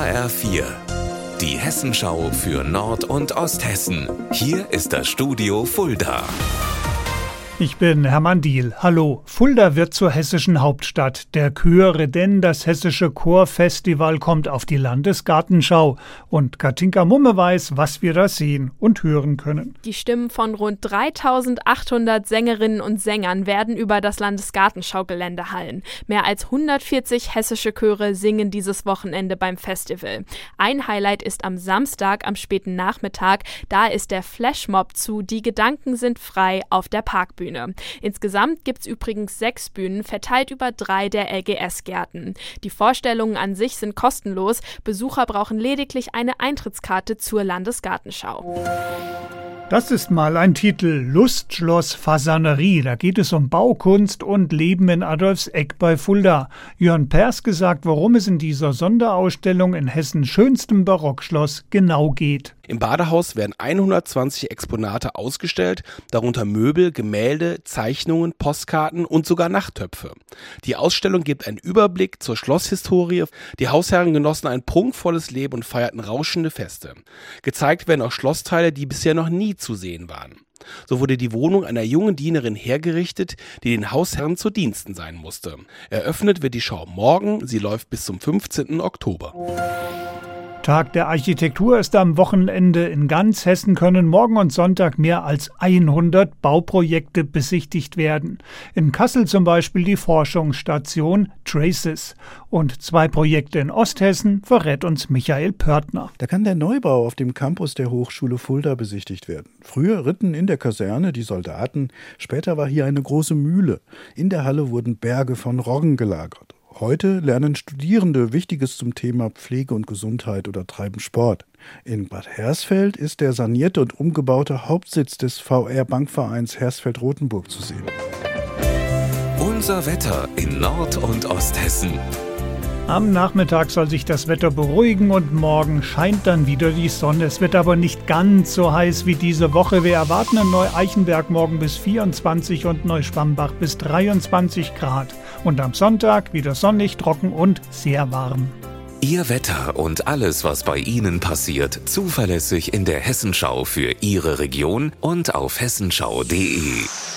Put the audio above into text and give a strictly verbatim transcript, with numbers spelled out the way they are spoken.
H R vier, die Hessenschau für Nord- und Osthessen. Hier ist das Studio Fulda. Ich bin Hermann Diehl. Hallo. Fulda wird zur hessischen Hauptstadt. Der Chöre, denn das hessische Chorfestival kommt auf die Landesgartenschau. Und Katinka Mumme weiß, was wir da sehen und hören können. Die Stimmen von rund dreitausendachthundert Sängerinnen und Sängern werden über das Landesgartenschaugelände hallen. Mehr als hundertvierzig hessische Chöre singen dieses Wochenende beim Festival. Ein Highlight ist am Samstag am späten Nachmittag. Da ist der Flashmob zu Die Gedanken sind frei auf der Parkbühne. Insgesamt gibt es übrigens sechs Bühnen, verteilt über drei der L G S-Gärten. Die Vorstellungen an sich sind kostenlos. Besucher brauchen lediglich eine Eintrittskarte zur Landesgartenschau. Das ist mal ein Titel, Lustschloss Fasanerie. Da geht es um Baukunst und Leben in Adolfseck bei Fulda. Jörn Pers gesagt, worum es in dieser Sonderausstellung in Hessens schönstem Barockschloss genau geht. Im Badehaus werden hundertzwanzig Exponate ausgestellt, darunter Möbel, Gemälde, Zeichnungen, Postkarten und sogar Nachttöpfe. Die Ausstellung gibt einen Überblick zur Schlosshistorie. Die Hausherren genossen ein prunkvolles Leben und feierten rauschende Feste. Gezeigt werden auch Schlossteile, die bisher noch nie zu sehen waren. So wurde die Wohnung einer jungen Dienerin hergerichtet, die den Hausherren zu Diensten sein musste. Eröffnet wird die Schau morgen, sie läuft bis zum fünfzehnten Oktober. Tag der Architektur ist am Wochenende. In ganz Hessen können morgen und Sonntag mehr als hundert Bauprojekte besichtigt werden. In Kassel zum Beispiel die Forschungsstation Traces. Und zwei Projekte in Osthessen verrät uns Michael Pörtner. Da kann der Neubau auf dem Campus der Hochschule Fulda besichtigt werden. Früher ritten in der Kaserne die Soldaten, später war hier eine große Mühle. In der Halle wurden Berge von Roggen gelagert. Heute lernen Studierende Wichtiges zum Thema Pflege und Gesundheit oder treiben Sport. In Bad Hersfeld ist der sanierte und umgebaute Hauptsitz des V R-Bankvereins Hersfeld-Rotenburg zu sehen. Unser Wetter in Nord- und Osthessen. Am Nachmittag soll sich das Wetter beruhigen und morgen scheint dann wieder die Sonne. Es wird aber nicht ganz so heiß wie diese Woche. Wir erwarten in Neu-Eichenberg morgen bis vierundzwanzig und Neuschwambach bis dreiundzwanzig Grad. Und am Sonntag wieder sonnig, trocken und sehr warm. Ihr Wetter und alles, was bei Ihnen passiert, zuverlässig in der Hessenschau für Ihre Region und auf hessenschau punkt de.